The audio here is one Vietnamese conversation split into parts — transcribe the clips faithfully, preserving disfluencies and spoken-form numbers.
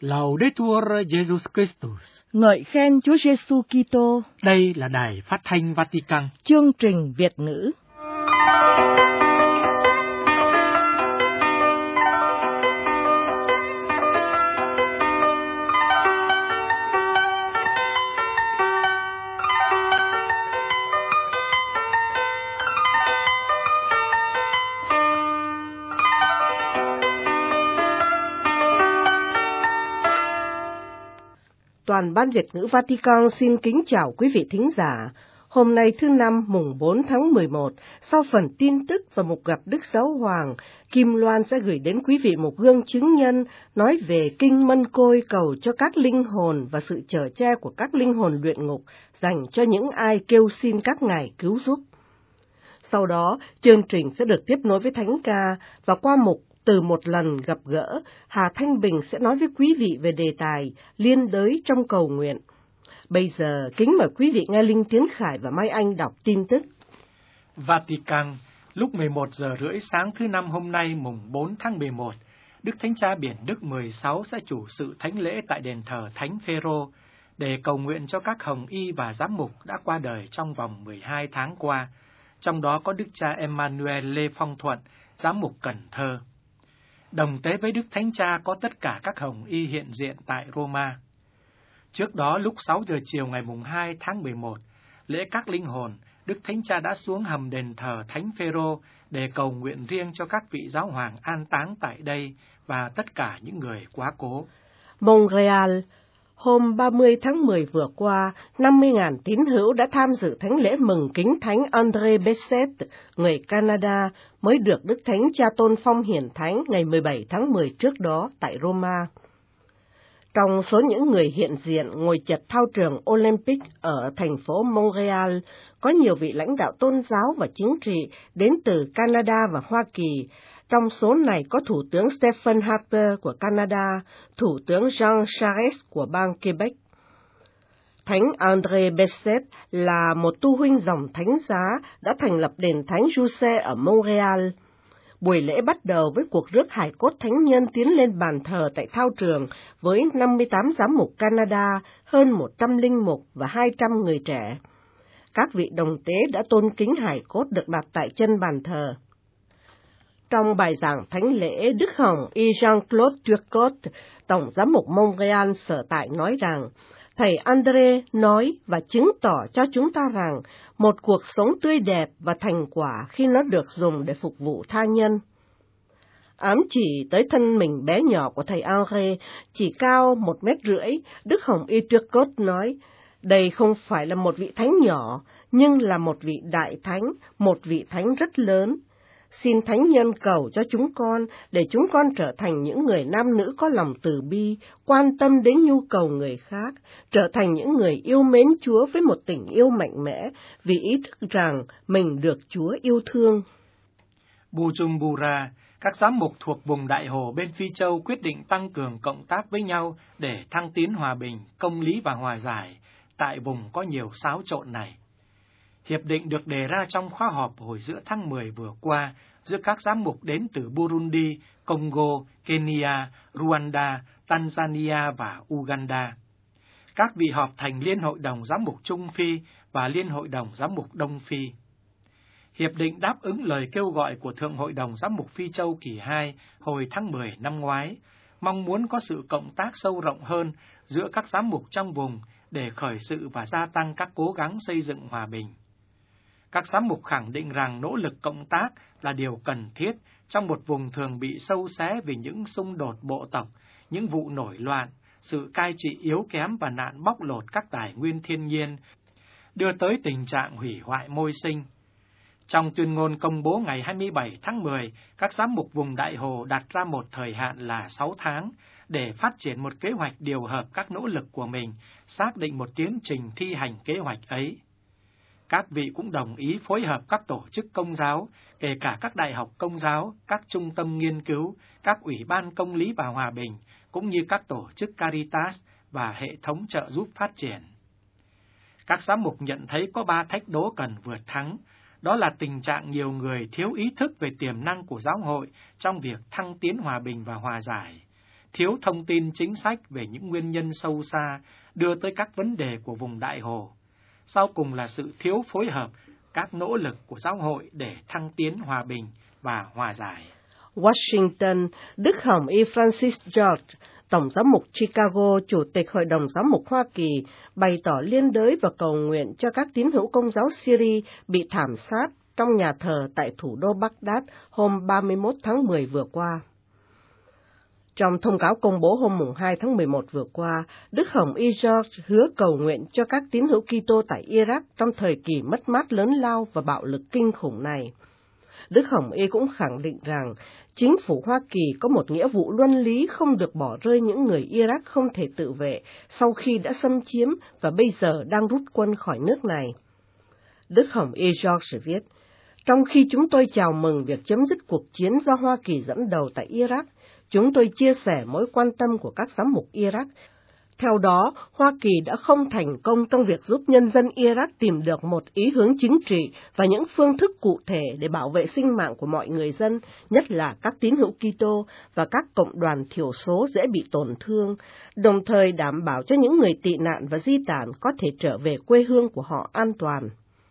Laudetur Jesus Christus. Ngợi khen Chúa Giêsu Kitô. Đây là Đài Phát thanh Vatican. Chương trình Việt ngữ. Toàn ban Việt ngữ Vatican xin kính chào quý vị thính giả. Hôm nay thứ năm mùng bốn tháng mười một, sau phần tin tức và mục gặp Đức Giáo Hoàng, Kim Loan sẽ gửi đến quý vị một gương chứng nhân nói về kinh Mân Côi cầu cho các linh hồn và sự chở che của các linh hồn luyện ngục dành cho những ai kêu xin các ngài cứu giúp. Sau đó, chương trình sẽ được tiếp nối với thánh ca và qua mục Từ một lần gặp gỡ, Hà Thanh Bình sẽ nói với quý vị về đề tài liên đới trong cầu nguyện. Bây giờ, kính mời quý vị nghe Linh Tiến Khải và Mai Anh đọc tin tức. Vatican, lúc mười một giờ rưỡi sáng thứ năm hôm nay mùng bốn tháng mười một, Đức Thánh Cha Biển Đức mười sáu sẽ chủ sự thánh lễ tại đền thờ Thánh Phêrô để cầu nguyện cho các hồng y và giám mục đã qua đời trong vòng mười hai tháng qua, trong đó có Đức cha Emmanuel Lê Phong Thuận, giám mục Cần Thơ. Đồng tế với Đức Thánh Cha có tất cả các hồng y hiện diện tại Roma. Trước đó lúc sáu giờ chiều ngày mùng hai tháng mười một, lễ các linh hồn, Đức Thánh Cha đã xuống hầm đền thờ Thánh Phêrô để cầu nguyện riêng cho các vị giáo hoàng an táng tại đây và tất cả những người quá cố. Montreal, hôm ba mươi tháng mười vừa qua, năm mươi nghìn tín hữu đã tham dự thánh lễ mừng kính Thánh André Bessette, người Canada, mới được Đức Thánh Cha tôn phong hiển thánh ngày mười bảy tháng mười trước đó tại Roma. Trong số những người hiện diện ngồi chật thao trường Olympic ở thành phố Montreal, có nhiều vị lãnh đạo tôn giáo và chính trị đến từ Canada và Hoa Kỳ. Trong số này có Thủ tướng Stephen Harper của Canada, Thủ tướng Jean Charest của bang Quebec. Thánh André Bessette là một tu huynh dòng thánh giá đã thành lập đền Thánh Giuse ở Montreal. Buổi lễ bắt đầu với cuộc rước hài cốt thánh nhân tiến lên bàn thờ tại thao trường với năm mươi tám giám mục Canada, hơn một trăm linh mục và hai trăm người trẻ. Các vị đồng tế đã tôn kính hài cốt được đặt tại chân bàn thờ. Trong bài giảng thánh lễ, Đức Hồng y Jean-Claude Turcot, Tổng giám mục Montreal sở tại nói rằng, Thầy André nói và chứng tỏ cho chúng ta rằng một cuộc sống tươi đẹp và thành quả khi nó được dùng để phục vụ tha nhân. Ám chỉ tới thân mình bé nhỏ của thầy André, chỉ cao một mét rưỡi, Đức Hồng y Turcot nói, đây không phải là một vị thánh nhỏ, nhưng là một vị đại thánh, một vị thánh rất lớn. Xin Thánh Nhân cầu cho chúng con, để chúng con trở thành những người nam nữ có lòng từ bi, quan tâm đến nhu cầu người khác, trở thành những người yêu mến Chúa với một tình yêu mạnh mẽ, vì ý thức rằng mình được Chúa yêu thương. Bujumbura, các giám mục thuộc vùng Đại Hồ bên Phi Châu quyết định tăng cường cộng tác với nhau để thăng tiến hòa bình, công lý và hòa giải tại vùng có nhiều xáo trộn này. Hiệp định được đề ra trong khóa họp hồi giữa tháng mười vừa qua giữa các giám mục đến từ Burundi, Congo, Kenya, Rwanda, Tanzania và Uganda. Các vị họp thành Liên hội đồng giám mục Trung Phi và Liên hội đồng giám mục Đông Phi. Hiệp định đáp ứng lời kêu gọi của Thượng hội đồng giám mục Phi Châu kỳ hai hồi tháng mười năm ngoái, mong muốn có sự cộng tác sâu rộng hơn giữa các giám mục trong vùng để khởi sự và gia tăng các cố gắng xây dựng hòa bình. Các giám mục khẳng định rằng nỗ lực cộng tác là điều cần thiết trong một vùng thường bị sâu xé vì những xung đột bộ tộc, những vụ nổi loạn, sự cai trị yếu kém và nạn bóc lột các tài nguyên thiên nhiên, đưa tới tình trạng hủy hoại môi sinh. Trong tuyên ngôn công bố ngày hai mươi bảy tháng mười, các giám mục vùng Đại Hồ đặt ra một thời hạn là sáu tháng để phát triển một kế hoạch điều hợp các nỗ lực của mình, xác định một tiến trình thi hành kế hoạch ấy. Các vị cũng đồng ý phối hợp các tổ chức công giáo, kể cả các đại học công giáo, các trung tâm nghiên cứu, các ủy ban công lý và hòa bình, cũng như các tổ chức Caritas và hệ thống trợ giúp phát triển. Các giám mục nhận thấy có ba thách đố cần vượt thắng, đó là tình trạng nhiều người thiếu ý thức về tiềm năng của giáo hội trong việc thăng tiến hòa bình và hòa giải, thiếu thông tin chính sách về những nguyên nhân sâu xa đưa tới các vấn đề của vùng Đại Hồ. Sau cùng là sự thiếu phối hợp các nỗ lực của giáo hội để thăng tiến hòa bình và hòa giải. Washington, Đức Hồng Y Francis George, Tổng giám mục Chicago, Chủ tịch Hội đồng Giám mục Hoa Kỳ, bày tỏ liên đới và cầu nguyện cho các tín hữu Công giáo Syria bị thảm sát trong nhà thờ tại thủ đô Baghdad hôm ba mươi mốt tháng mười vừa qua. Trong thông cáo công bố hôm hai tháng mười một vừa qua, Đức Hồng Y George hứa cầu nguyện cho các tín hữu Kitô tại Iraq trong thời kỳ mất mát lớn lao và bạo lực kinh khủng này. Đức Hồng Y cũng khẳng định rằng chính phủ Hoa Kỳ có một nghĩa vụ luân lý không được bỏ rơi những người Iraq không thể tự vệ sau khi đã xâm chiếm và bây giờ đang rút quân khỏi nước này. Đức Hồng Y George viết, trong khi chúng tôi chào mừng việc chấm dứt cuộc chiến do Hoa Kỳ dẫn đầu tại Iraq, chúng tôi chia sẻ mối quan tâm của các giám mục Iraq. Theo đó, Hoa Kỳ đã không thành công trong việc giúp nhân dân Iraq tìm được một ý hướng chính trị và những phương thức cụ thể để bảo vệ sinh mạng của mọi người dân, nhất là các tín hữu Kitô và các cộng đoàn thiểu số dễ bị tổn thương, đồng thời đảm bảo cho những người tị nạn và di tản có thể trở về quê hương của họ an toàn.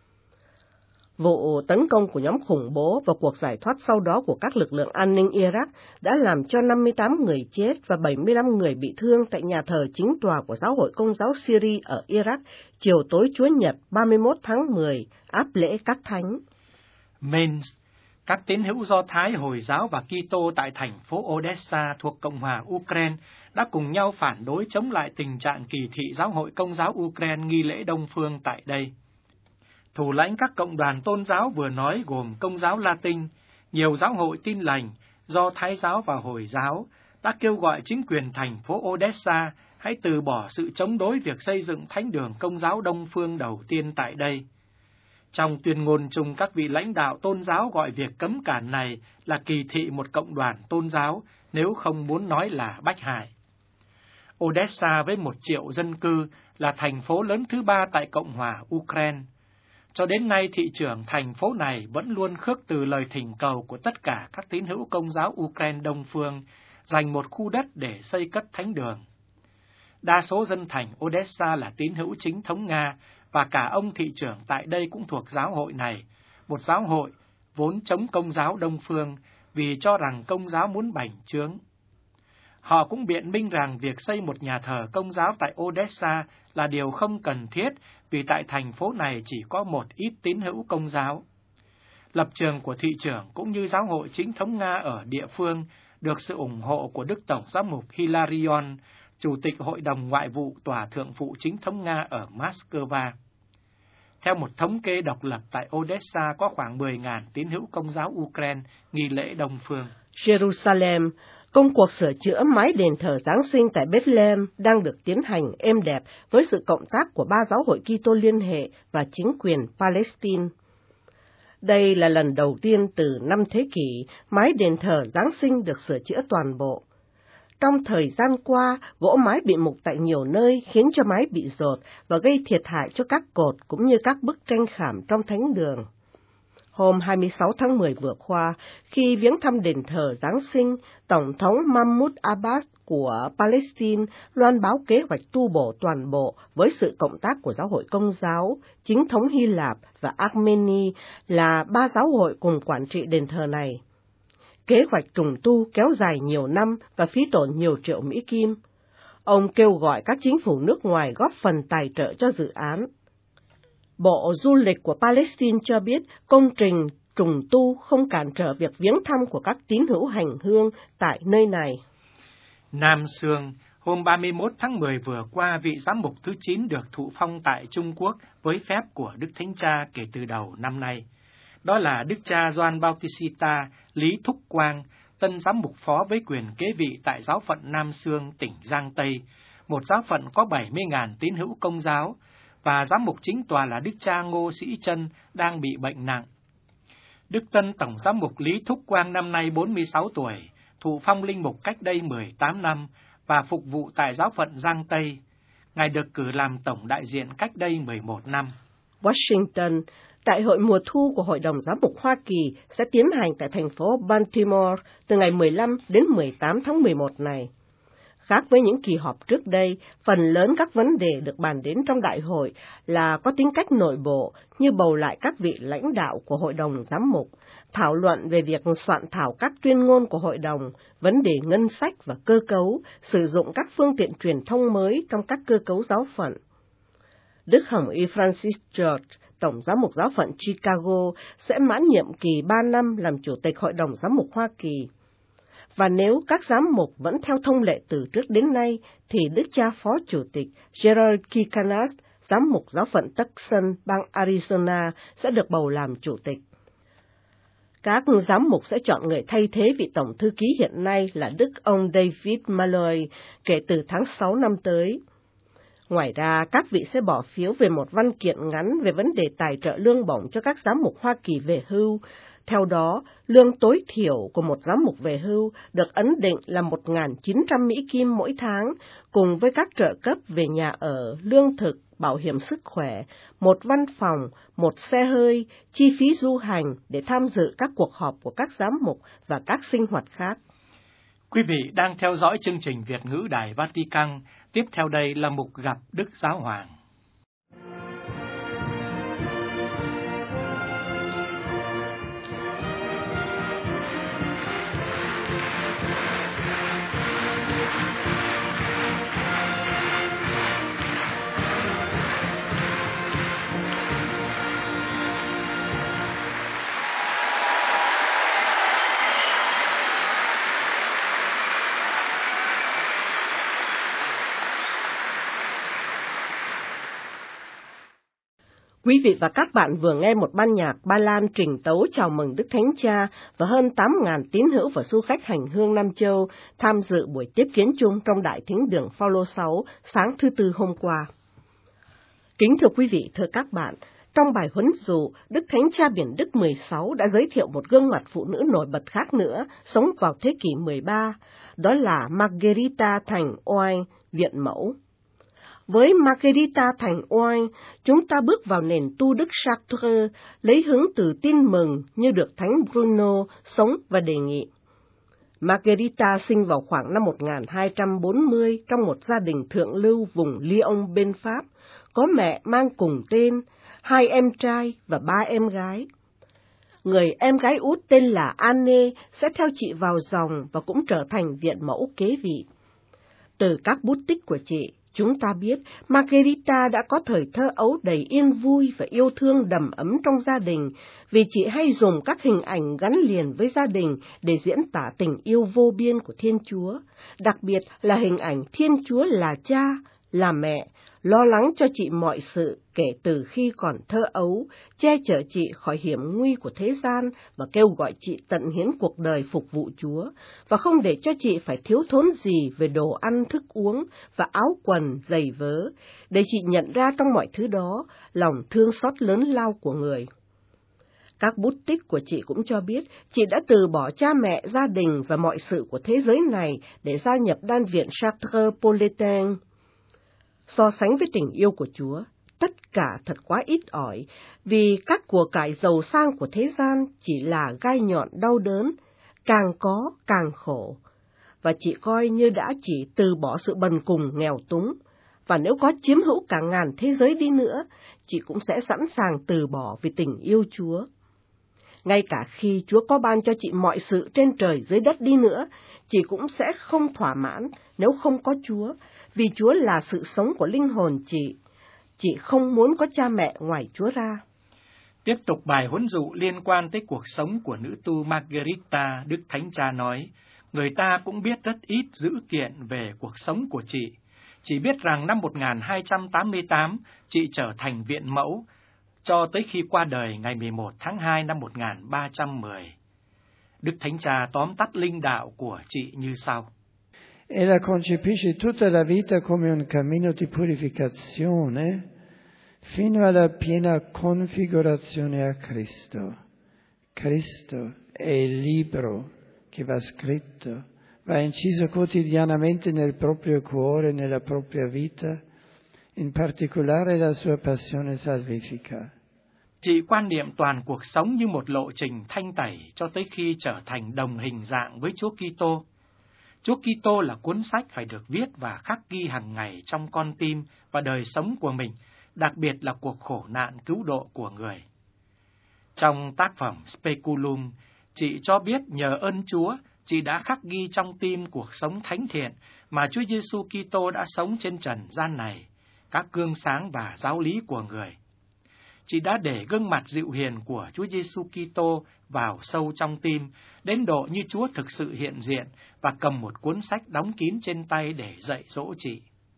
Vụ tấn công của nhóm khủng bố và cuộc giải thoát sau đó của các lực lượng an ninh Iraq đã làm cho năm mươi tám người chết và bảy mươi lăm người bị thương tại nhà thờ chính tòa của Giáo hội Công giáo Syria ở Iraq chiều tối Chúa Nhật ba mươi mốt tháng mười, áp lễ các thánh. Mainz, các tín hữu Do Thái, Hồi giáo và Kitô tại thành phố Odessa thuộc Cộng hòa Ukraine đã cùng nhau phản đối chống lại tình trạng kỳ thị Giáo hội Công giáo Ukraine nghi lễ Đông Phương tại đây. Thủ lãnh các cộng đoàn tôn giáo vừa nói gồm Công giáo Latin, nhiều giáo hội Tin lành, Do Thái giáo và Hồi giáo đã kêu gọi chính quyền thành phố Odessa hãy từ bỏ sự chống đối việc xây dựng thánh đường Công giáo Đông Phương đầu tiên tại đây. Trong tuyên ngôn chung, các vị lãnh đạo tôn giáo gọi việc cấm cản này là kỳ thị một cộng đoàn tôn giáo, nếu không muốn nói là bách hại. Odessa với một triệu dân cư là thành phố lớn thứ ba tại Cộng hòa Ukraine. Cho đến nay, thị trưởng thành phố này vẫn luôn khước từ lời thỉnh cầu của tất cả các tín hữu Công giáo Ukraine Đông Phương dành một khu đất để xây cất thánh đường. Đa số dân thành Odessa là tín hữu chính thống Nga, và cả ông thị trưởng tại đây cũng thuộc giáo hội này, một giáo hội vốn chống Công giáo Đông Phương vì cho rằng Công giáo muốn bành trướng. Họ cũng biện minh rằng việc xây một nhà thờ Công giáo tại Odessa là điều không cần thiết vì tại thành phố này chỉ có một ít tín hữu Công giáo. Lập trường của thị trưởng cũng như giáo hội chính thống Nga ở địa phương được sự ủng hộ của Đức Tổng giám mục Hilarion, Chủ tịch Hội đồng Ngoại vụ Tòa Thượng phụ chính thống Nga ở Moscow. Theo một thống kê độc lập, tại Odessa có khoảng mười nghìn tín hữu Công giáo Ukraine nghi lễ Đông Phương. Jerusalem, công cuộc sửa chữa mái đền thờ Giáng sinh tại Bethlehem đang được tiến hành êm đẹp với sự cộng tác của ba giáo hội Kitô liên hệ và chính quyền Palestine. Đây là lần đầu tiên từ năm thế kỷ mái đền thờ Giáng sinh được sửa chữa toàn bộ. Trong thời gian qua, gỗ mái bị mục tại nhiều nơi khiến cho mái bị dột và gây thiệt hại cho các cột cũng như các bức tranh khảm trong thánh đường. Hôm hai mươi sáu tháng mười vừa qua, khi viếng thăm đền thờ Giáng sinh, Tổng thống Mahmoud Abbas của Palestine loan báo kế hoạch tu bổ toàn bộ với sự cộng tác của giáo hội Công giáo, chính thống Hy Lạp và Armenia là ba giáo hội cùng quản trị đền thờ này. Kế hoạch trùng tu kéo dài nhiều năm và phí tổn nhiều triệu Mỹ Kim. Ông kêu gọi các chính phủ nước ngoài góp phần tài trợ cho dự án. Bộ Du lịch của Palestine cho biết công trình trùng tu không cản trở việc viếng thăm của các tín hữu hành hương tại nơi này. Nam Sương, hôm ba mươi mốt tháng mười vừa qua, vị giám mục thứ chín được thụ phong tại Trung Quốc với phép của Đức Thánh Cha kể từ đầu năm nay. Đó là Đức cha Gioan Bautista Lý Thúc Quang, tân giám mục phó với quyền kế vị tại giáo phận Nam Sương, tỉnh Giang Tây, một giáo phận có bảy mươi nghìn tín hữu Công giáo, và giám mục chính tòa là Đức cha Ngô Sĩ Trân đang bị bệnh nặng. Đức tân tổng giám mục Lý Thúc Quang năm nay bốn mươi sáu tuổi, thụ phong linh mục cách đây mười tám năm và phục vụ tại giáo phận Giang Tây. Ngài được cử làm tổng đại diện cách đây mười một năm. Washington, Đại hội mùa thu của Hội đồng Giám mục Hoa Kỳ sẽ tiến hành tại thành phố Baltimore từ ngày mười lăm đến mười tám tháng mười một này. Khác với những kỳ họp trước đây, phần lớn các vấn đề được bàn đến trong đại hội là có tính cách nội bộ như bầu lại các vị lãnh đạo của Hội đồng Giám mục, thảo luận về việc soạn thảo các tuyên ngôn của Hội đồng, vấn đề ngân sách và cơ cấu, sử dụng các phương tiện truyền thông mới trong các cơ cấu giáo phận. Đức Hồng Y Francis George, Tổng Giám mục Giáo phận Chicago, sẽ mãn nhiệm kỳ ba năm làm Chủ tịch Hội đồng Giám mục Hoa Kỳ. Và nếu các giám mục vẫn theo thông lệ từ trước đến nay, thì Đức cha Phó Chủ tịch Gerald Kikanas, Giám mục Giáo phận Tucson, bang Arizona, sẽ được bầu làm Chủ tịch. Các giám mục sẽ chọn người thay thế vị Tổng Thư ký hiện nay là Đức ông David Malloy kể từ tháng sáu năm tới. Ngoài ra, các vị sẽ bỏ phiếu về một văn kiện ngắn về vấn đề tài trợ lương bổng cho các giám mục Hoa Kỳ về hưu. Theo đó, lương tối thiểu của một giám mục về hưu được ấn định là một nghìn chín trăm Mỹ Kim mỗi tháng, cùng với các trợ cấp về nhà ở, lương thực, bảo hiểm sức khỏe, một văn phòng, một xe hơi, chi phí du hành để tham dự các cuộc họp của các giám mục và các sinh hoạt khác. Quý vị đang theo dõi chương trình Việt ngữ Đài Vatican. Tiếp theo đây là mục gặp Đức Giáo Hoàng. Quý vị và các bạn vừa nghe một ban nhạc Ba Lan trình tấu chào mừng Đức Thánh Cha và hơn tám nghìn tín hữu và du khách hành hương Nam Châu tham dự buổi tiếp kiến chung trong Đại Thính đường Phaolô sáu sáng thứ Tư hôm qua. Kính thưa quý vị, thưa các bạn, trong bài huấn dụ, Đức Thánh Cha Biển Đức mười sáu đã giới thiệu một gương mặt phụ nữ nổi bật khác nữa, sống vào thế kỷ mười ba, đó là Margherita Thành Oai, Viện Mẫu. Với Margherita Thành Oai, chúng ta bước vào nền tu đức Chartres, lấy hứng từ tin mừng như được Thánh Bruno sống và đề nghị. Margherita sinh vào khoảng năm một nghìn hai trăm bốn mươi trong một gia đình thượng lưu vùng Lyon bên Pháp, có mẹ mang cùng tên, hai em trai và ba em gái. Người em gái út tên là Anne sẽ theo chị vào dòng và cũng trở thành viện mẫu kế vị. Từ các bút tích của chị, chúng ta biết Margherita đã có thời thơ ấu đầy yên vui và yêu thương đầm ấm trong gia đình, vì chị hay dùng các hình ảnh gắn liền với gia đình để diễn tả tình yêu vô biên của Thiên Chúa, đặc biệt là hình ảnh Thiên Chúa là cha, là mẹ, lo lắng cho chị mọi sự kể từ khi còn thơ ấu, che chở chị khỏi hiểm nguy của thế gian và kêu gọi chị tận hiến cuộc đời phục vụ Chúa, và không để cho chị phải thiếu thốn gì về đồ ăn, thức uống và áo quần, giày vớ, để chị nhận ra trong mọi thứ đó lòng thương xót lớn lao của người. Các bút tích của chị cũng cho biết chị đã từ bỏ cha mẹ, gia đình và mọi sự của thế giới này để gia nhập đan viện Chartres Politain. So sánh với tình yêu của Chúa, tất cả thật quá ít ỏi, vì các của cải giàu sang của thế gian chỉ là gai nhọn đau đớn, càng có càng khổ. Và chị coi như đã chỉ từ bỏ sự bần cùng nghèo túng, và nếu có chiếm hữu cả ngàn thế giới đi nữa, chị cũng sẽ sẵn sàng từ bỏ vì tình yêu Chúa. Ngay cả khi Chúa có ban cho chị mọi sự trên trời dưới đất đi nữa, chị cũng sẽ không thỏa mãn nếu không có Chúa, vì Chúa là sự sống của linh hồn chị. Chị không muốn có cha mẹ ngoài Chúa ra. Tiếp tục bài huấn dụ liên quan tới cuộc sống của nữ tu Margherita, Đức Thánh Cha nói, người ta cũng biết rất ít dữ kiện về cuộc sống của chị. Chỉ biết rằng năm một nghìn hai trăm tám mươi tám, chị trở thành viện mẫu, cho tới khi qua đời ngày mười một tháng hai năm một nghìn ba trăm mười. Đức Thánh Cha tóm tắt linh đạo của chị như sau. Ella concepisce tutta la vita come un cammino di purificazione fino alla piena configurazione a Cristo. Cristo è il libro che va scritto, va inciso quotidianamente nel proprio cuore, nella propria vita, in particolare la sua passione salvifica. Chị quan niệm toàn cuộc sống như một lộ trình thanh tẩy cho tới khi trở thành đồng hình dạng với Chúa Kitô. Chúa Kitô là cuốn sách phải được viết và khắc ghi hàng ngày trong con tim và đời sống của mình, đặc biệt là cuộc khổ nạn cứu độ của người. Trong tác phẩm Speculum, chị cho biết nhờ ơn Chúa, chị đã khắc ghi trong tim cuộc sống thánh thiện mà Chúa Giêsu Kitô đã sống trên trần gian này, các gương sáng và giáo lý của người. Chị đã để gương mặt dịu hiền của Chúa Giêsu Kitô vào sâu trong tim, đến độ như Chúa thực sự hiện diện và cầm một cuốn sách đóng kín trên tay để dạy dỗ chị.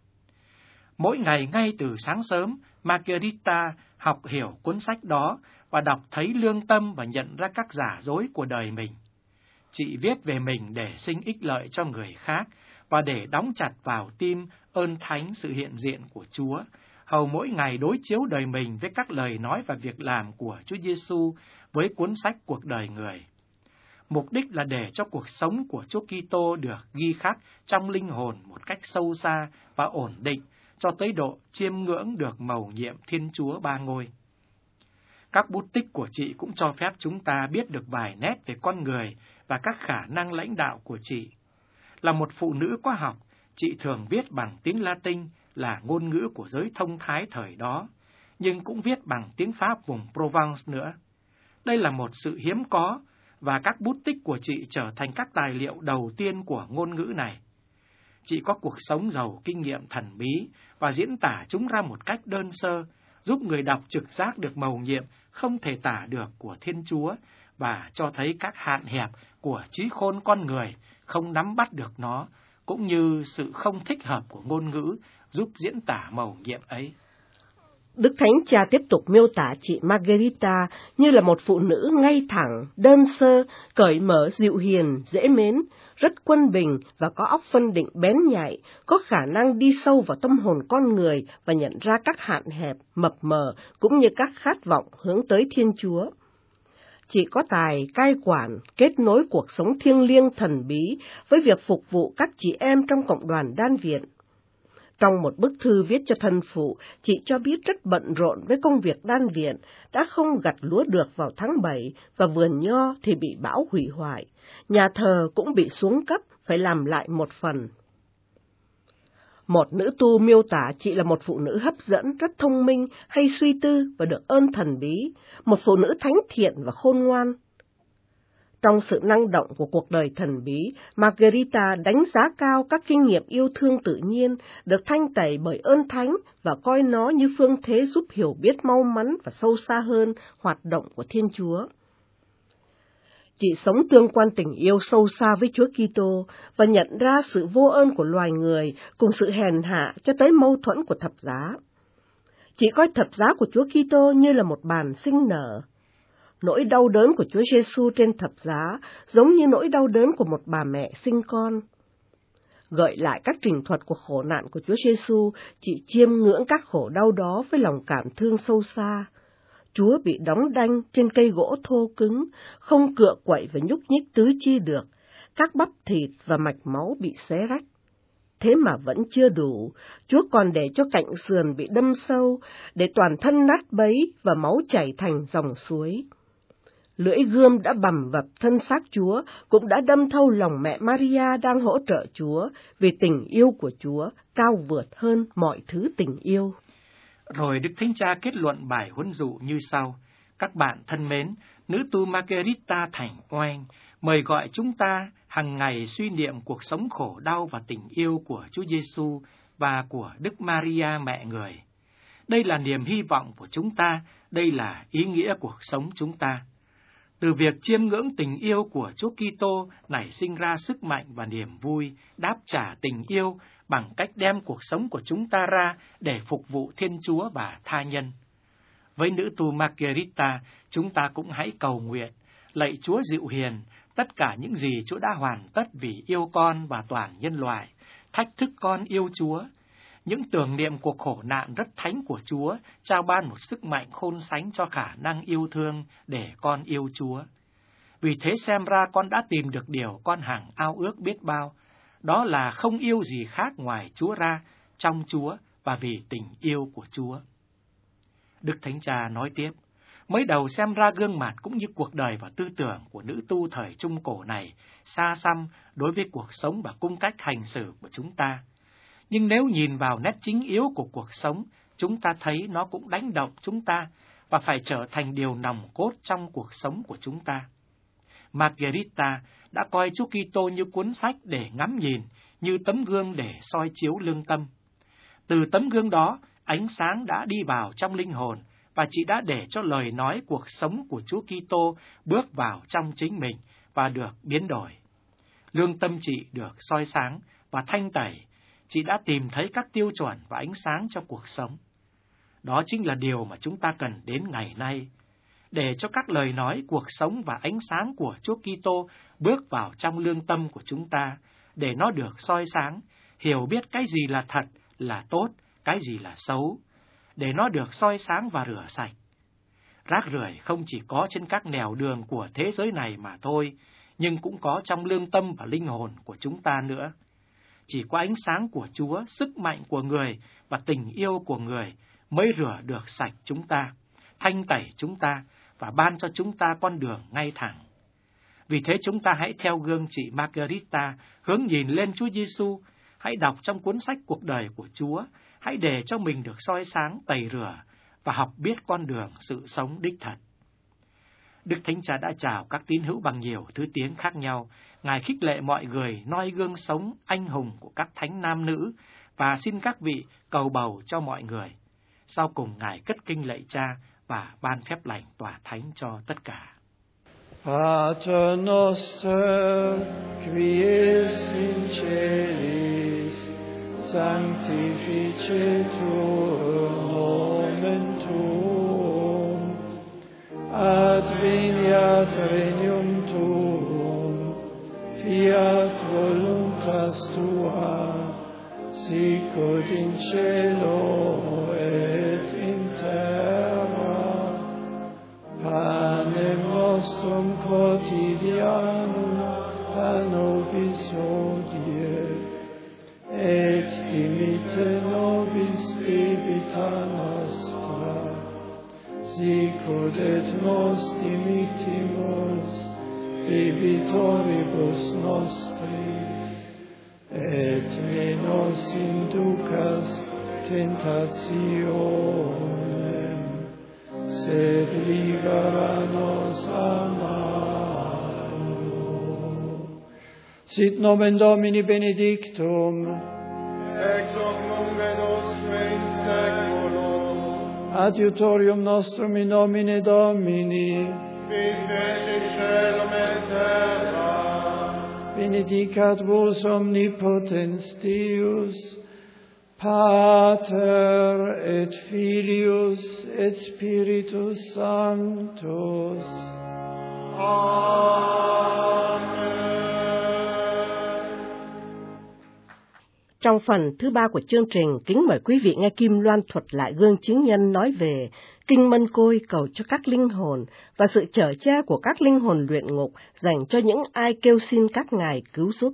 Mỗi ngày ngay từ sáng sớm, Margherita học hiểu cuốn sách đó và đọc thấy lương tâm và nhận ra các giả dối của đời mình. Chị viết về mình để sinh ích lợi cho người khác và để đóng chặt vào tim ơn thánh sự hiện diện của Chúa, hầu mỗi ngày đối chiếu đời mình với các lời nói và việc làm của Chúa Giêsu với cuốn sách cuộc đời người. Mục đích là để cho cuộc sống của Chúa Kitô được ghi khắc trong linh hồn một cách sâu xa và ổn định, cho tới độ chiêm ngưỡng được mầu nhiệm Thiên Chúa Ba Ngôi. Các bút tích của chị cũng cho phép chúng ta biết được vài nét về con người và các khả năng lãnh đạo của chị. Là một phụ nữ có học, chị thường viết bằng tiếng Latin là ngôn ngữ của giới thông thái thời đó, nhưng cũng viết bằng tiếng Pháp vùng Provence nữa. Đây là một sự hiếm có, và các bút tích của chị trở thành các tài liệu đầu tiên của ngôn ngữ này. Chị có cuộc sống giàu kinh nghiệm thần bí và diễn tả chúng ra một cách đơn sơ, giúp người đọc trực giác được mầu nhiệm không thể tả được của Thiên Chúa và cho thấy các hạn hẹp của trí khôn con người không nắm bắt được nó, cũng như sự không thích hợp của ngôn ngữ giúp diễn tả mầu nhiệm ấy. Đức Thánh Cha tiếp tục miêu tả chị Margherita như là một phụ nữ ngay thẳng, đơn sơ, cởi mở, dịu hiền, dễ mến, rất quân bình và có óc phân định bén nhạy, có khả năng đi sâu vào tâm hồn con người và nhận ra các hạn hẹp, mập mờ cũng như các khát vọng hướng tới Thiên Chúa. Chị có tài cai quản, kết nối cuộc sống thiêng liêng thần bí với việc phục vụ các chị em trong cộng đoàn đan viện. Trong một bức thư viết cho thân phụ, chị cho biết rất bận rộn với công việc đan viện, đã không gặt lúa được vào tháng bảy và vườn nho thì bị bão hủy hoại. Nhà thờ cũng bị xuống cấp, phải làm lại một phần. Một nữ tu miêu tả chị là một phụ nữ hấp dẫn, rất thông minh, hay suy tư và được ơn thần bí, một phụ nữ thánh thiện và khôn ngoan. Trong sự năng động của cuộc đời thần bí, Margherita đánh giá cao các kinh nghiệm yêu thương tự nhiên, được thanh tẩy bởi ơn thánh và coi nó như phương thế giúp hiểu biết mau mắn và sâu xa hơn hoạt động của Thiên Chúa. Chị sống tương quan tình yêu sâu xa với Chúa Kitô và nhận ra sự vô ơn của loài người cùng sự hèn hạ cho tới mâu thuẫn của thập giá. Chị coi thập giá của Chúa Kitô như là một bàn sinh nở. Nỗi đau đớn của Chúa Giêsu trên thập giá giống như nỗi đau đớn của một bà mẹ sinh con. Gợi lại các trình thuật của khổ nạn của Chúa Giêsu, chị chiêm ngưỡng các khổ đau đó với lòng cảm thương sâu xa. Chúa bị đóng đanh trên cây gỗ thô cứng, không cựa quậy và nhúc nhích tứ chi được, các bắp thịt và mạch máu bị xé rách. Thế mà vẫn chưa đủ, Chúa còn để cho cạnh sườn bị đâm sâu, để toàn thân nát bấy và máu chảy thành dòng suối. Lưỡi gươm đã bằm vập thân xác Chúa, cũng đã đâm thâu lòng mẹ Maria đang hỗ trợ Chúa, vì tình yêu của Chúa cao vượt hơn mọi thứ tình yêu. Rồi Đức Thánh Cha kết luận bài huấn dụ như sau: Các bạn thân mến, nữ tu Margherita Thành Oanh mời gọi chúng ta hàng ngày suy niệm cuộc sống khổ đau và tình yêu của Chúa Giêsu và của Đức Maria mẹ người. Đây là niềm hy vọng của chúng ta, đây là ý nghĩa cuộc sống chúng ta. Từ việc chiêm ngưỡng tình yêu của Chúa Kitô nảy sinh ra sức mạnh và niềm vui, đáp trả tình yêu bằng cách đem cuộc sống của chúng ta ra để phục vụ Thiên Chúa và tha nhân. Với nữ tu Margherita, chúng ta cũng hãy cầu nguyện, lạy Chúa dịu hiền, tất cả những gì Chúa đã hoàn tất vì yêu con và toàn nhân loại, thách thức con yêu Chúa. Những tưởng niệm cuộc khổ nạn rất thánh của Chúa trao ban một sức mạnh khôn sánh cho khả năng yêu thương để con yêu Chúa. Vì thế xem ra con đã tìm được điều con hằng ao ước biết bao, đó là không yêu gì khác ngoài Chúa ra, trong Chúa và vì tình yêu của Chúa. Đức Thánh Cha nói tiếp, mới đầu xem ra gương mặt cũng như cuộc đời và tư tưởng của nữ tu thời Trung Cổ này xa xăm đối với cuộc sống và cung cách hành xử của chúng ta. Nhưng nếu nhìn vào nét chính yếu của cuộc sống, chúng ta thấy nó cũng đánh động chúng ta và phải trở thành điều nòng cốt trong cuộc sống của chúng ta. Margherita đã coi Chúa Kitô như cuốn sách để ngắm nhìn, như tấm gương để soi chiếu lương tâm. Từ tấm gương đó, ánh sáng đã đi vào trong linh hồn và chị đã để cho lời nói cuộc sống của Chúa Kitô bước vào trong chính mình và được biến đổi. Lương tâm chị được soi sáng và thanh tẩy, chị đã tìm thấy các tiêu chuẩn và ánh sáng cho cuộc sống. Đó chính là điều mà chúng ta cần đến ngày nay, để cho các lời nói, cuộc sống và ánh sáng của Chúa Kitô bước vào trong lương tâm của chúng ta, để nó được soi sáng, hiểu biết cái gì là thật, là tốt, cái gì là xấu, để nó được soi sáng và rửa sạch. Rác rưởi không chỉ có trên các nẻo đường của thế giới này mà thôi, nhưng cũng có trong lương tâm và linh hồn của chúng ta nữa. Chỉ có ánh sáng của Chúa, sức mạnh của người và tình yêu của người mới rửa được sạch chúng ta, thanh tẩy chúng ta và ban cho chúng ta con đường ngay thẳng. Vì thế chúng ta hãy theo gương chị Margherita, hướng nhìn lên Chúa Giêsu, hãy đọc trong cuốn sách cuộc đời của Chúa, hãy để cho mình được soi sáng, tẩy rửa và học biết con đường sự sống đích thật. Đức Thánh Cha đã chào các tín hữu bằng nhiều thứ tiếng khác nhau. Ngài khích lệ mọi người noi gương sống anh hùng của các thánh nam nữ và xin các vị cầu bầu cho mọi người. Sau cùng Ngài cất kinh lạy Cha và ban phép lành tỏa thánh cho tất cả. Pater noster, qui es in celis, sanctificetur nomen tuum, adveniat regnum tuum, fiat voluntas tua, sicut in cielo et in terra. Panem nostrum quotidianum da nobis hodie, et dimitte nobis debita nostra, sicut et nos dimittimus debitoribus nostris, et ne nos inducas tentationem, sed libera nos a malo. Sit nomen Domini benedictum, ex hoc nunc et usque in saeculum. adiutorium nostrum in nomine Domini, Qui fecit caelum et terra. benedicat vos omnipotens Deus, Pater et Filius et Spiritus Sanctus. Amen. Trong phần thứ ba của chương trình, kính mời quý vị nghe Kim Loan thuật lại gương chứng nhân nói về Kinh Mân Côi cầu cho các linh hồn và sự chở che của các linh hồn luyện ngục dành cho những ai kêu xin các ngài cứu giúp.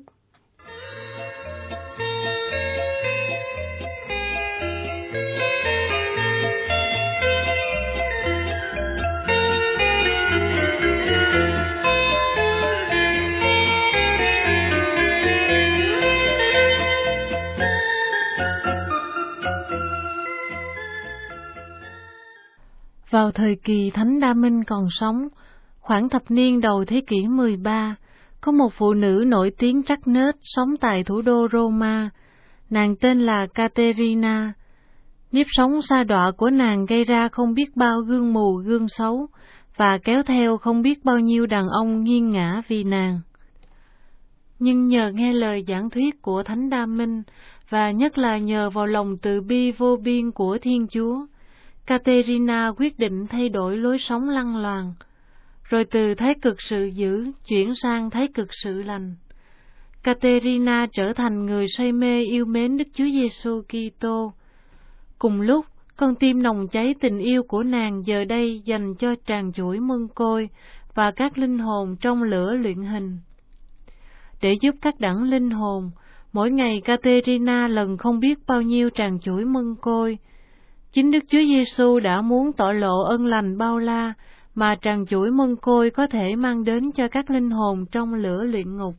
Vào thời kỳ Thánh Đa Minh còn sống, khoảng thập niên đầu thế kỷ mười ba, có một phụ nữ nổi tiếng trắc nết sống tại thủ đô Roma. Nàng tên là Caterina. Nếp sống sa đọa của nàng gây ra không biết bao gương mù gương xấu, và kéo theo không biết bao nhiêu đàn ông nghiêng ngã vì nàng. Nhưng nhờ nghe lời giảng thuyết của Thánh Đa Minh, và nhất là nhờ vào lòng từ bi vô biên của Thiên Chúa, Caterina quyết định thay đổi lối sống lăng loàn, rồi từ thái cực sự dữ chuyển sang thái cực sự lành. Caterina trở thành người say mê yêu mến Đức Chúa Giêsu Kitô. Cùng lúc, con tim nồng cháy tình yêu của nàng giờ đây dành cho tràng chuỗi mân côi và các linh hồn trong lửa luyện hình. Để giúp các đẳng linh hồn, mỗi ngày Caterina lần không biết bao nhiêu tràng chuỗi mân côi. Chính Đức Chúa Giêsu đã muốn tỏ lộ ân lành bao la mà tràng chuỗi mân côi có thể mang đến cho các linh hồn trong lửa luyện ngục.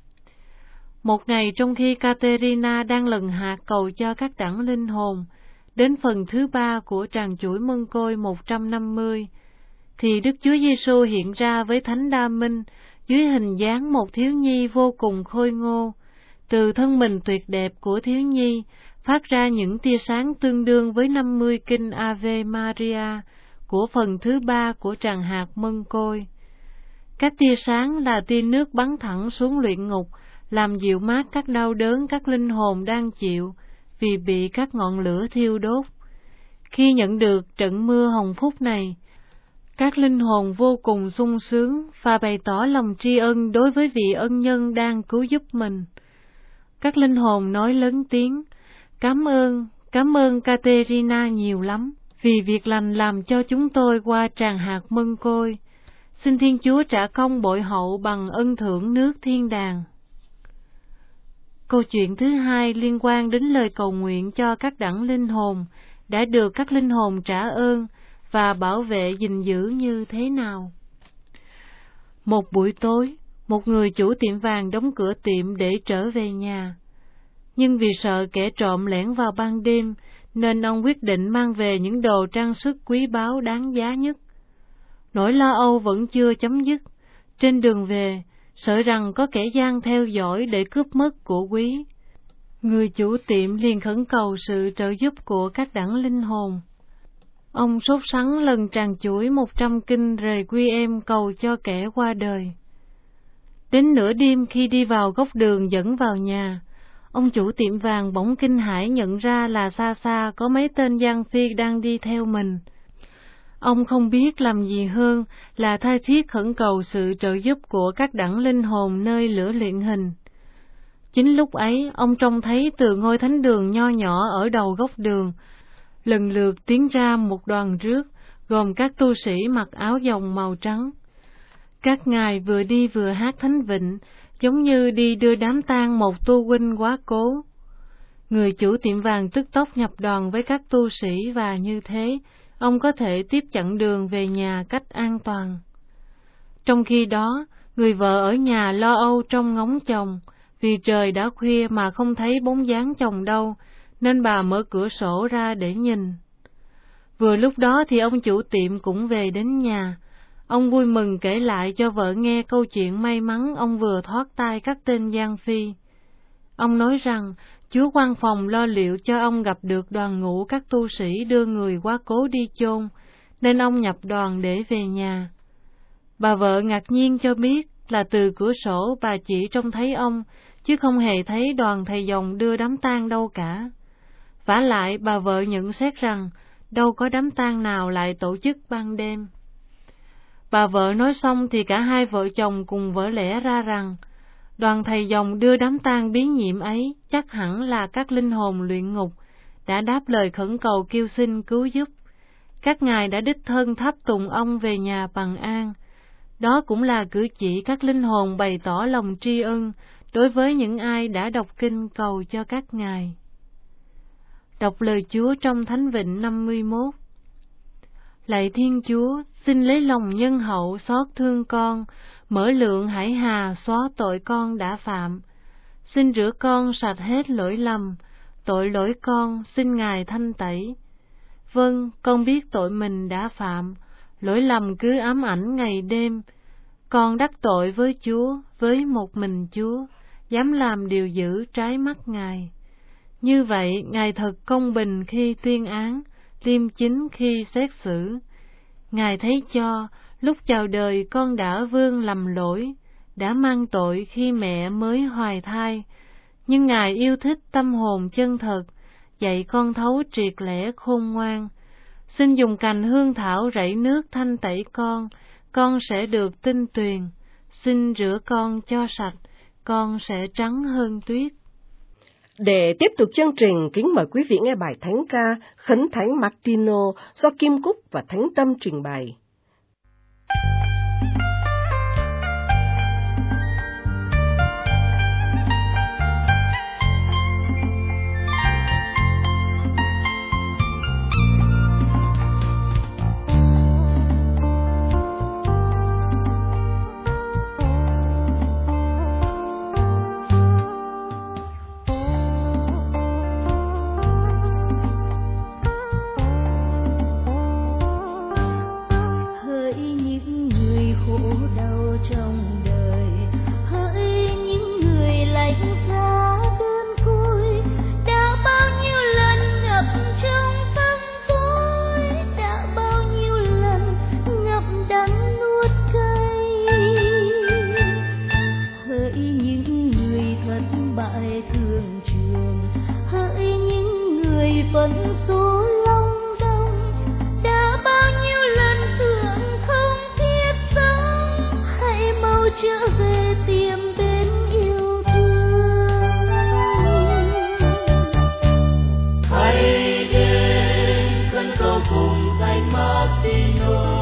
Một ngày trong khi Caterina đang lần hạt cầu cho các đẳng linh hồn, đến phần thứ ba của tràng chuỗi mân côi một trăm năm mươi, thì Đức Chúa Giêsu hiện ra với Thánh Đa Minh dưới hình dáng một thiếu nhi vô cùng khôi ngô. Từ thân mình tuyệt đẹp của thiếu nhi phát ra những tia sáng tương đương với năm mươi kinh Ave Maria của phần thứ ba của tràng hạt mân côi. Các tia sáng là tia nước bắn thẳng xuống luyện ngục, làm dịu mát các đau đớn các linh hồn đang chịu vì bị các ngọn lửa thiêu đốt. Khi nhận được trận mưa hồng phúc này, các linh hồn vô cùng sung sướng và bày tỏ lòng tri ân đối với vị ân nhân đang cứu giúp mình. Các linh hồn nói lớn tiếng: "Cảm ơn, cảm ơn Caterina nhiều lắm, vì việc lành làm cho chúng tôi qua tràng hạt mân côi. Xin Thiên Chúa trả công bội hậu bằng ân thưởng nước thiên đàng." Câu chuyện thứ hai liên quan đến lời cầu nguyện cho các đẳng linh hồn đã được các linh hồn trả ơn và bảo vệ gìn giữ như thế nào. Một buổi tối, một người chủ tiệm vàng đóng cửa tiệm để trở về nhà. Nhưng vì sợ kẻ trộm lẻn vào ban đêm, nên ông quyết định mang về những đồ trang sức quý báu đáng giá nhất. Nỗi lo âu vẫn chưa chấm dứt. Trên đường về, sợ rằng có kẻ gian theo dõi để cướp mất của quý. Người chủ tiệm liền khẩn cầu sự trợ giúp của các đẳng linh hồn. Ông sốt sắng lần tràng chuỗi một trăm kinh rời quy em cầu cho kẻ qua đời. Đến nửa đêm khi đi vào góc đường dẫn vào nhà, ông chủ tiệm vàng bỗng kinh hãi nhận ra là xa xa có mấy tên gian phi đang đi theo mình. Ông không biết làm gì hơn là tha thiết khẩn cầu sự trợ giúp của các đẳng linh hồn nơi lửa luyện hình. Chính lúc ấy, ông trông thấy từ ngôi thánh đường nho nhỏ ở đầu góc đường, lần lượt tiến ra một đoàn rước, gồm các tu sĩ mặc áo dòng màu trắng. Các ngài vừa đi vừa hát thánh vịnh, giống như đi đưa đám tang một tu huynh quá cố. Người chủ tiệm vàng tức tốc nhập đoàn với các tu sĩ và như thế, ông có thể tiếp chặn đường về nhà cách an toàn. Trong khi đó, người vợ ở nhà lo âu trông ngóng chồng, vì trời đã khuya mà không thấy bóng dáng chồng đâu, nên bà mở cửa sổ ra để nhìn. Vừa lúc đó thì ông chủ tiệm cũng về đến nhà. Ông vui mừng kể lại cho vợ nghe câu chuyện may mắn ông vừa thoát tay các tên gian phi. Ông nói rằng Chúa quan phòng lo liệu cho ông gặp được đoàn ngũ các tu sĩ đưa người quá cố đi chôn, nên ông nhập đoàn để về nhà. Bà vợ ngạc nhiên cho biết là từ cửa sổ bà chỉ trông thấy ông, chứ không hề thấy đoàn thầy dòng đưa đám tang đâu cả. Vả lại bà vợ nhận xét rằng đâu có đám tang nào lại tổ chức ban đêm. Bà vợ nói xong thì cả hai vợ chồng cùng vỡ lẽ ra rằng đoàn thầy dòng đưa đám tang biến nhiệm ấy chắc hẳn là các linh hồn luyện ngục đã đáp lời khẩn cầu kêu xin cứu giúp. Các ngài đã đích thân tháp tùng ông về nhà bằng an. Đó cũng là cử chỉ các linh hồn bày tỏ lòng tri ân đối với những ai đã đọc kinh cầu cho các ngài. Đọc lời Chúa trong Thánh Vịnh năm mươi mốt. Lạy Thiên Chúa, xin lấy lòng nhân hậu xót thương con, mở lượng hải hà xóa tội con đã phạm. Xin rửa con sạch hết lỗi lầm, tội lỗi con xin Ngài thanh tẩy. Vâng, con biết tội mình đã phạm, lỗi lầm cứ ám ảnh ngày đêm. Con đắc tội với Chúa, với một mình Chúa, dám làm điều dữ trái mắt Ngài. Như vậy, Ngài thật công bình khi tuyên án, liêm chính khi xét xử. Ngài thấy cho, lúc chào đời con đã vương lầm lỗi, đã mang tội khi mẹ mới hoài thai. Nhưng Ngài yêu thích tâm hồn chân thật, dạy con thấu triệt lẽ khôn ngoan. Xin dùng cành hương thảo rảy nước thanh tẩy con, con sẽ được tinh tuyền. Xin rửa con cho sạch, con sẽ trắng hơn tuyết. Để tiếp tục chương trình, kính mời quý vị nghe bài thánh ca Khấn Thánh Martino do Kim Cúc và Thánh Tâm trình bày. người vẫn số long đong, đã bao nhiêu lần tưởng không thiết sống, hãy mau trở về tìm bên yêu thương. Hãy đến cơn cầu cùng Thánh Martino,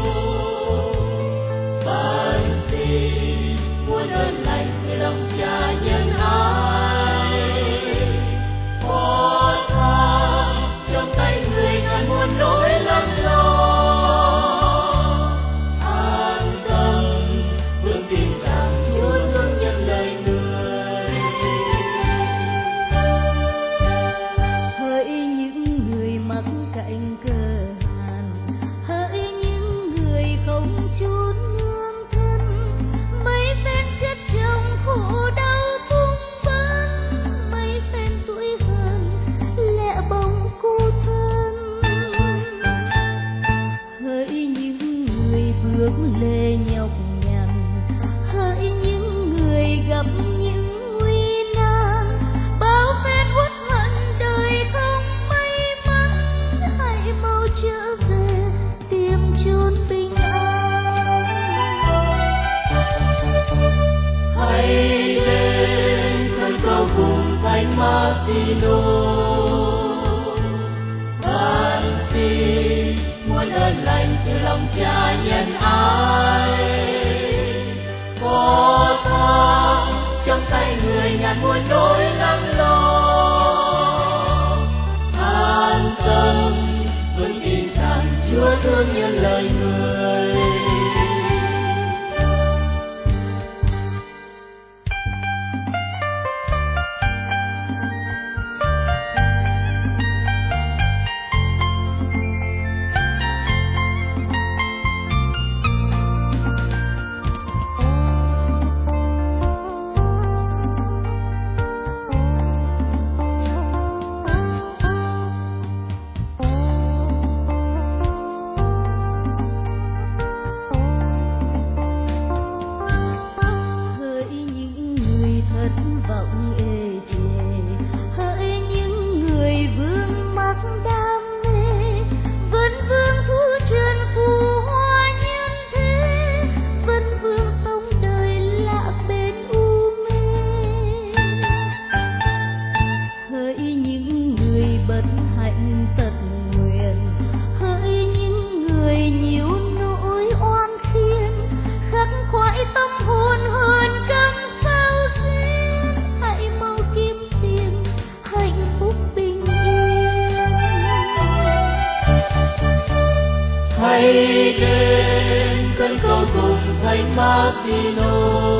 bạn xin muôn ơn lành từ lòng Cha nhân ái, phó thác trong tay người ngàn muôn nỗi lắng lo, an tâm vững tin rằng Chúa thương nhận lời người. Hỡi những người mắc cạnh cờ hàn, hỡi những người không chốn nương thân, mấy phen chất chồng khổ đau tung vắng, mấy phen tuổi hờn lẹ bóng cô thân. Hỡi những người bước lê nhọc nhằn, hỡi những người gặp những nguy nan, bao phen uất hận đời không may mắn, hãy mau trở về tìm chốn bình an. Hãy đến cơn cầu cùng Thánh Martino, bạn xin muôn ơn lành từ lòng Cha nhân ái, phó thác trong tay người ngàn muôn nỗi lắng lo, an tâm vững tin rằng Chúa thương nhận lời người. Hỡi những người thất vọng ê chề, hỡi những người vương mắc đam mê, vẫn vương thu trần phù hoa nhân thế, vẫn vương sống đời lạ bên u mê. Hỡi những người bất hạnh tật nguyền, hỡi những người nhiều nỗi oan khiên, khắc khoải tâm hồn hơn câm sao duyên, hãy mau kiếm tìm hạnh phúc bình yên. Hãy đến cơn cầu cùng Thánh Martino,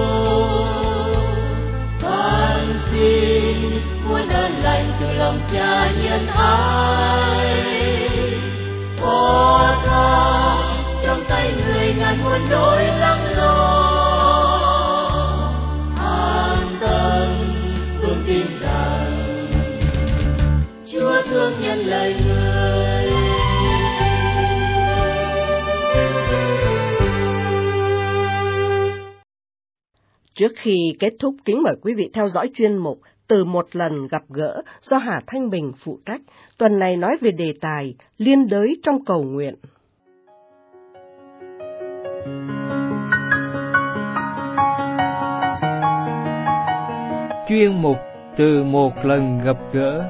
bạn xin muôn ơn lành từ lòng Cha nhân ái, phó thác trong tay người ngàn muôn nỗi lắng lo, an tâm vững tin rằng Chúa thương nhận lời người. Trước khi kết thúc, kính mời quý vị theo dõi chuyên mục Từ một lần gặp gỡ do Hà Thanh Bình phụ trách. Tuần này nói về đề tài liên đới trong cầu nguyện. Chuyên mục Từ một lần gặp gỡ.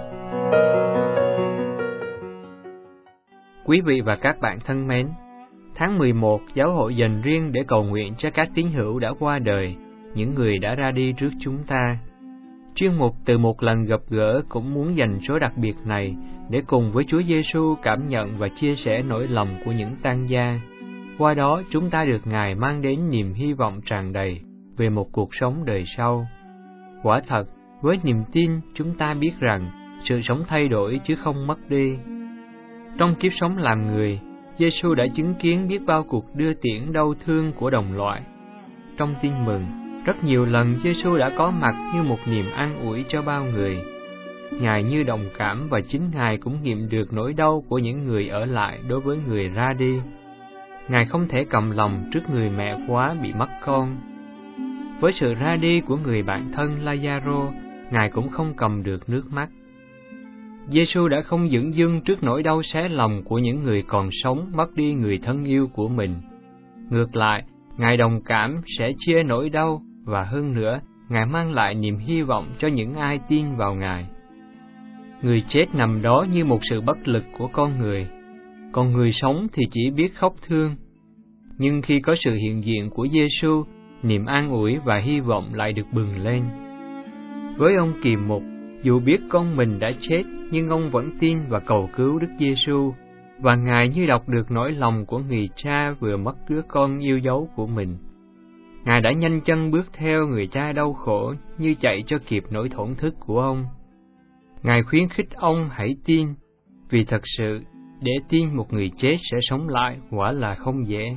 Quý vị và các bạn thân mến, tháng mười một, Giáo hội dành riêng để cầu nguyện cho các tín hữu đã qua đời, những người đã ra đi trước chúng ta. Chuyên mục Từ một lần gặp gỡ cũng muốn dành số đặc biệt này để cùng với Chúa Giêsu cảm nhận và chia sẻ nỗi lòng của những tang gia. Qua đó chúng ta được Ngài mang đến niềm hy vọng tràn đầy về một cuộc sống đời sau. Quả thật, với niềm tin chúng ta biết rằng sự sống thay đổi chứ không mất đi. Trong kiếp sống làm người, Giêsu đã chứng kiến biết bao cuộc đưa tiễn đau thương của đồng loại. Trong Tin Mừng, rất nhiều lần Giêsu đã có mặt như một niềm an ủi cho bao người. Ngài như đồng cảm và chính Ngài cũng nghiệm được nỗi đau của những người ở lại đối với người ra đi. Ngài không thể cầm lòng trước người mẹ quá bị mất con. Với sự ra đi của người bạn thân Lazaro, Ngài cũng không cầm được nước mắt. Giê-xu đã không dửng dưng trước nỗi đau xé lòng của những người còn sống mất đi người thân yêu của mình. Ngược lại, Ngài đồng cảm sẽ chia nỗi đau, và hơn nữa, Ngài mang lại niềm hy vọng cho những ai tin vào Ngài. Người chết nằm đó như một sự bất lực của con người, còn người sống thì chỉ biết khóc thương. Nhưng khi có sự hiện diện của Giê-xu, niềm an ủi và hy vọng lại được bừng lên. Với ông kỳ mục, dù biết con mình đã chết, nhưng ông vẫn tin và cầu cứu Đức Giê-xu, và Ngài như đọc được nỗi lòng của người cha vừa mất đứa con yêu dấu của mình. Ngài đã nhanh chân bước theo người cha đau khổ như chạy cho kịp nỗi thổn thức của ông. Ngài khuyến khích ông hãy tin, vì thật sự, để tin một người chết sẽ sống lại quả là không dễ.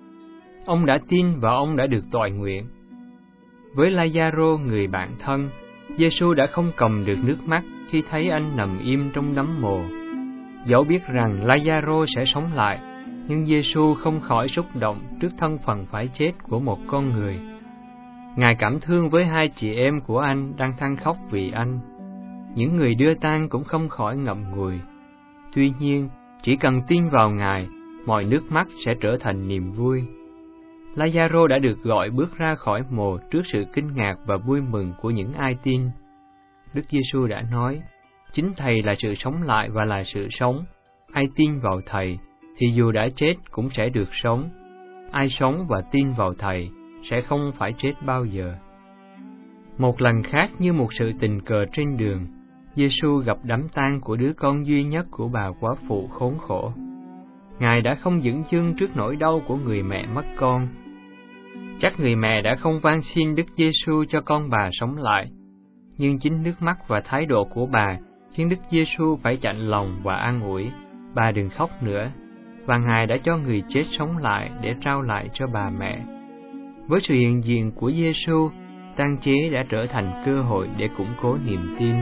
Ông đã tin và ông đã được toại nguyện. Với La-gia-rô, người bạn thân, Giê-xu đã không cầm được nước mắt khi thấy anh nằm im trong nấm mồ. Dẫu biết rằng La-gia-rô sẽ sống lại, nhưng Giê-xu không khỏi xúc động trước thân phận phải chết của một con người. Ngài cảm thương với hai chị em của anh đang than khóc vì anh. Những người đưa tang cũng không khỏi ngậm ngùi. Tuy nhiên, chỉ cần tin vào Ngài, mọi nước mắt sẽ trở thành niềm vui. La-gia-rô đã được gọi bước ra khỏi mồ trước sự kinh ngạc và vui mừng của những ai tin. Đức Giê-xu đã nói, chính Thầy là sự sống lại và là sự sống. Ai tin vào Thầy, thì dù đã chết cũng sẽ được sống. Ai sống và tin vào Thầy, sẽ không phải chết bao giờ. Một lần khác như một sự tình cờ trên đường, Giê-xu gặp đám tang của đứa con duy nhất của bà quá phụ khốn khổ. Ngài đã không dửng dưng trước nỗi đau của người mẹ mất con. Chắc người mẹ đã không van xin Đức Giê-xu cho con bà sống lại, nhưng chính nước mắt và thái độ của bà khiến Đức Giê-xu phải chạnh lòng và an ủi, bà đừng khóc nữa, và Ngài đã cho người chết sống lại để trao lại cho bà mẹ. Với sự hiện diện của Giê-xu, tang chế đã trở thành cơ hội để củng cố niềm tin.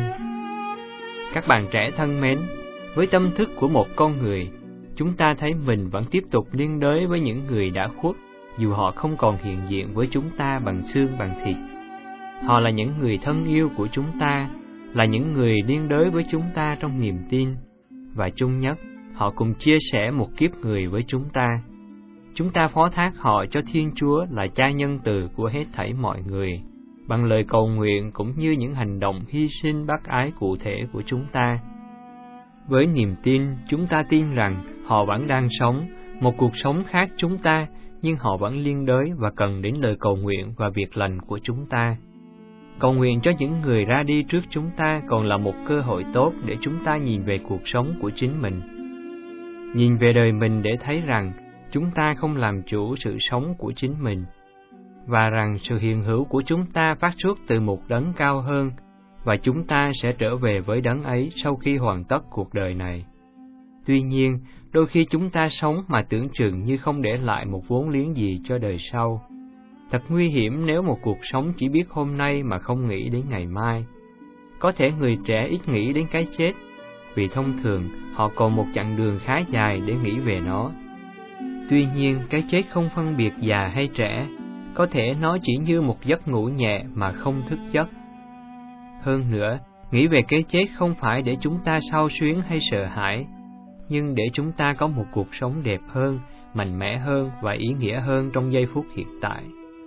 Các bạn trẻ thân mến, với tâm thức của một con người, chúng ta thấy mình vẫn tiếp tục liên đới với những người đã khuất, dù họ không còn hiện diện với chúng ta bằng xương bằng thịt. Họ là những người thân yêu của chúng ta, là những người liên đới với chúng ta trong niềm tin, và chung nhất, họ cùng chia sẻ một kiếp người với chúng ta. Chúng ta phó thác họ cho Thiên Chúa là Cha nhân từ của hết thảy mọi người, bằng lời cầu nguyện cũng như những hành động hy sinh bác ái cụ thể của chúng ta. Với niềm tin, chúng ta tin rằng họ vẫn đang sống, một cuộc sống khác chúng ta, nhưng họ vẫn liên đới và cần đến lời cầu nguyện và việc lành của chúng ta. Cầu nguyện cho những người ra đi trước chúng ta còn là một cơ hội tốt để chúng ta nhìn về cuộc sống của chính mình. Nhìn về đời mình để thấy rằng chúng ta không làm chủ sự sống của chính mình, và rằng sự hiện hữu của chúng ta phát xuất từ một đấng cao hơn, và chúng ta sẽ trở về với đấng ấy sau khi hoàn tất cuộc đời này. Tuy nhiên, đôi khi chúng ta sống mà tưởng chừng như không để lại một vốn liếng gì cho đời sau. Thật nguy hiểm nếu một cuộc sống chỉ biết hôm nay mà không nghĩ đến ngày mai. Có thể người trẻ ít nghĩ đến cái chết, vì thông thường họ còn một chặng đường khá dài để nghĩ về nó. Tuy nhiên, cái chết không phân biệt già hay trẻ, có thể nó chỉ như một giấc ngủ nhẹ mà không thức giấc. Hơn nữa, nghĩ về cái chết không phải để chúng ta xao xuyến hay sợ hãi, nhưng để chúng ta có một cuộc sống đẹp hơn, mạnh mẽ hơn và ý nghĩa hơn trong giây phút hiện tại.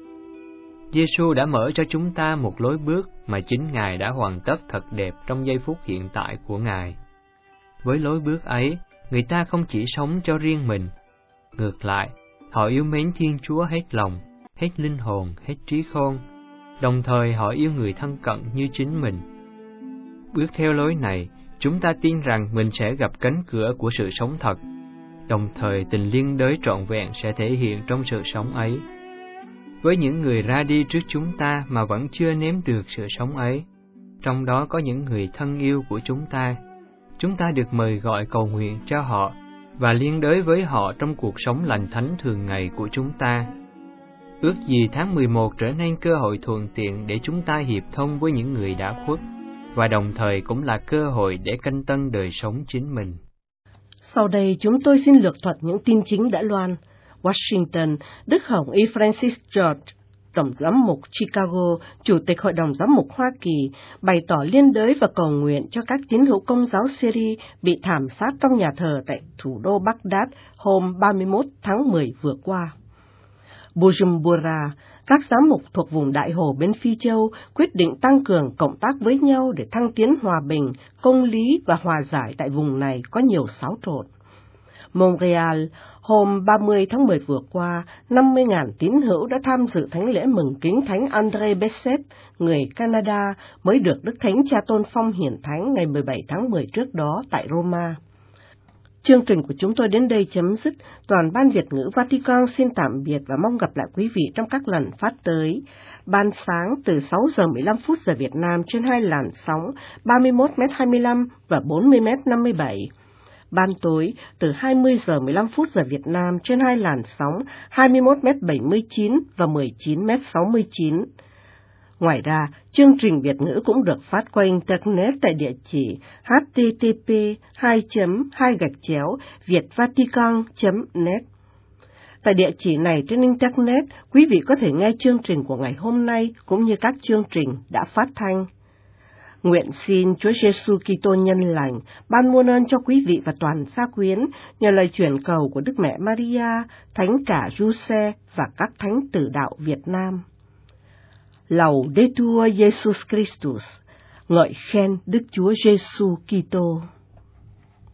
Giê-xu đã mở cho chúng ta một lối bước mà chính Ngài đã hoàn tất thật đẹp trong giây phút hiện tại của Ngài. Với lối bước ấy, người ta không chỉ sống cho riêng mình. Ngược lại, họ yêu mến Thiên Chúa hết lòng, hết linh hồn, hết trí khôn. Đồng thời họ yêu người thân cận như chính mình. Bước theo lối này, chúng ta tin rằng mình sẽ gặp cánh cửa của sự sống thật. Đồng thời tình liên đới trọn vẹn sẽ thể hiện trong sự sống ấy. Với những người ra đi trước chúng ta mà vẫn chưa nếm được sự sống ấy, trong đó có những người thân yêu của chúng ta, chúng ta được mời gọi cầu nguyện cho họ và liên đới với họ trong cuộc sống lành thánh thường ngày của chúng ta. Ước gì tháng mười một trở nên cơ hội thuận tiện để chúng ta hiệp thông với những người đã khuất, và đồng thời cũng là cơ hội để canh tân đời sống chính mình. Sau đây chúng tôi xin lược thuật những tin chính đã loan. Washington, Đức Hồng Y Francis George, Tổng giám mục Chicago, Chủ tịch Hội đồng Giám mục Hoa Kỳ, bày tỏ liên đới và cầu nguyện cho các tín hữu Công giáo Syria bị thảm sát trong nhà thờ tại thủ đô Baghdad hôm ba mươi mốt tháng mười vừa qua. Bujumbura, các giám mục thuộc vùng Đại Hồ bên Phi Châu quyết định tăng cường cộng tác với nhau để thăng tiến hòa bình, công lý và hòa giải tại vùng này có nhiều xáo trộn. Montreal, hôm ba mươi tháng mười vừa qua, năm mươi nghìn tín hữu đã tham dự thánh lễ mừng kính Thánh André Besset, người Canada, mới được Đức Thánh Cha Tôn Phong hiển thánh ngày mười bảy tháng mười trước đó tại Roma. Chương trình của chúng tôi đến đây chấm dứt. Toàn ban Việt ngữ Vatican xin tạm biệt và mong gặp lại quý vị trong các lần phát tới. Ban sáng từ sáu giờ mười lăm phút giờ Việt Nam trên hai làn sóng ba mươi mốt mét hai mươi lăm và bốn mươi mét năm mươi bảy. Ban tối từ hai mươi giờ mười lăm phút giờ Việt Nam trên hai làn sóng hai mươi mốt mét bảy mươi chín và mười chín mét sáu mươi chín. Ngoài ra, chương trình Việt ngữ cũng được phát qua Internet tại địa chỉ h t t p hai chấm hai gạch chéo vietvatican chấm net. Tại địa chỉ này trên Internet, quý vị có thể nghe chương trình của ngày hôm nay cũng như các chương trình đã phát thanh. Nguyện xin Chúa Giêsu Kitô nhân lành ban muôn ơn cho quý vị và toàn gia quyến nhờ lời chuyển cầu của Đức Mẹ Maria, Thánh cả Giuse và các thánh tử đạo Việt Nam. Laudetur Jesus Christus, ngợi khen Đức Chúa Giêsu Kitô.